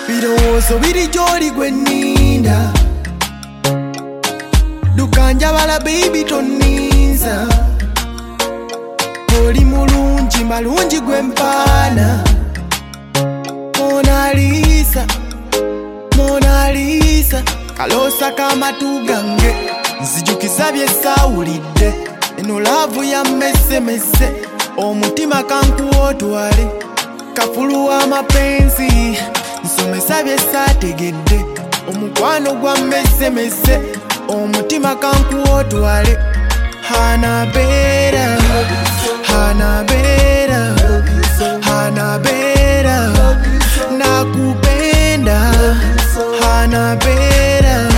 Birowoozo biri gy'oli gwe nninda dukanjabala baby tonninza oli mulungi malungi gwe mpaana Mona Lisa kaloosa k'amatu gange nzijukiza bye saawulidde eno laavu ya messemesse omutima kankuwotwale kafulu w'amapenzi nsomesa bye saategedde omukwano gwa messemesse omutima kankuwotwale Hanabera nakupenda Hanabera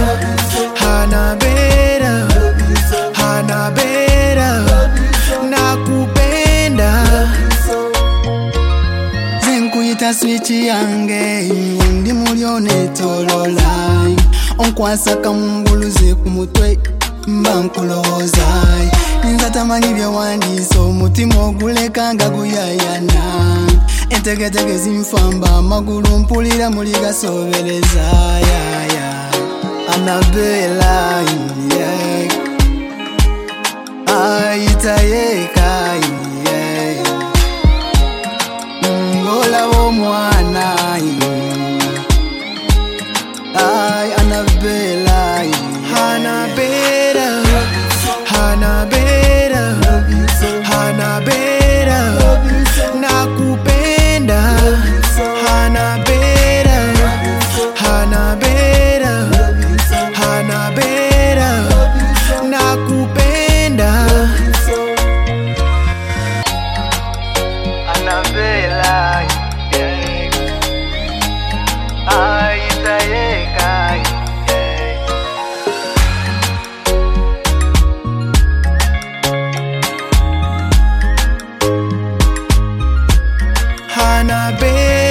nakupenda Zenkuyita switch yange ndi mulyone tolola onkwasa kamunguluze ku mutwe mba nkulowooza nza tamanyi byawandiise omutima oguleka nga guyayana entegetege zinfamba amagulu mpulira muli gasobereza Annabella ayitayeka ngolaba omwana Annabella Hanabera nakupenda Hanabera nakupenda Annabella ayitayeka Hanabera